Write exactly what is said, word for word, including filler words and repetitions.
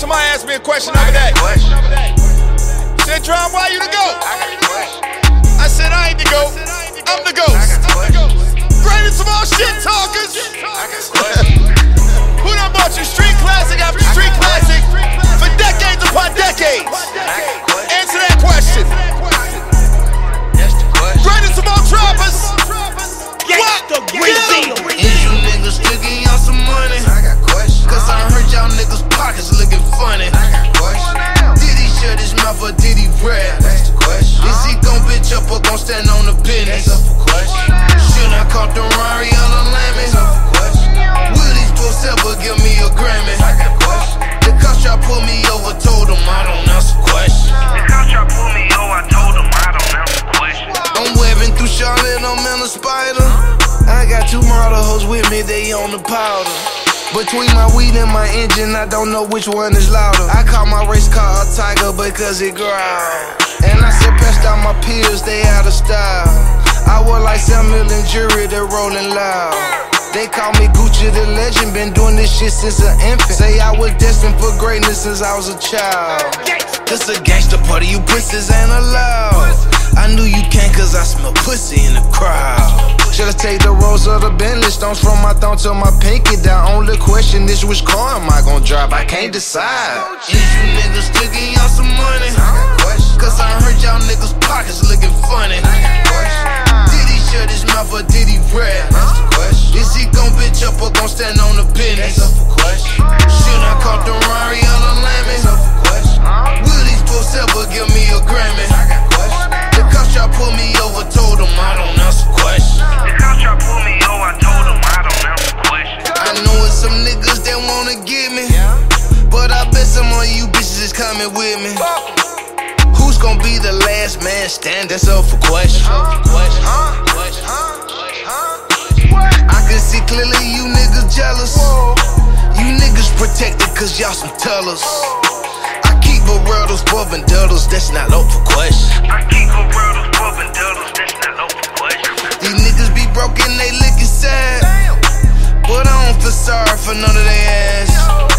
Somebody asked me a question the other day. Said, Tron, why you the GOAT? I said, I ain't the GOAT. I'm the ghost. Greatest of all shit talkers. Who done bought you street classic after street classic for decades upon decades? Answer that question. Greatest of all trappers. What? Is you niggas still getting y'all some money? Cause I heard y'all niggas pockets looking funny. Did he shut his mouth or did he rap? Is he gon' bitch up or gon' stand on the business? Should I call the Rari on the Lammy? Will these folks ever give me a Grammy? The cops try pull me over, told them I don't answer questions. The cops try pull me over, I told them I don't answer questions. I'm webbing through Charlotte, I'm in a spider. I got two model hoes with me, they on the powder. Between my weed and my engine, I don't know which one is louder. I call my race car a tiger because it growl. And I said passed out my pills, they out of style. I was like Samuel and Jury, they rolling loud. They call me Gucci the legend, been doing this shit since an infant. Say I was destined for greatness since I was a child. This a gangster party, you pussies ain't allowed. I knew you can't cause I smell pussy in the crowd. Should've take the roads of the Bentley, stones from my thumb to my pinky. The only question is which car am I gon' drive, I can't decide. Is you niggas still getting y'all some money? Cause I heard y'all niggas pockets looking funny. Did he shut his mouth or did he rap? Is he gon' bitch up or gon' stand on the business? Should I call the Rari on the Lammy? Will these folks ever give me a Grammy? The cops try pull me over, told them I don't answer questions. The cops try pull me over, I told them I don't answer questions. I know it's some niggas that wanna get me, but I bet some of you bitches is coming with me. Who's gon' be the last man stand? That's up for question. I can see clearly you niggas jealous. You niggas protected cause y'all some tellers. I keep a world of above and duddles, that's not up for question. I keep a world of above and duddles, that's not up for question. These niggas be broken, they looking sad, but I don't feel sorry for none of their ass.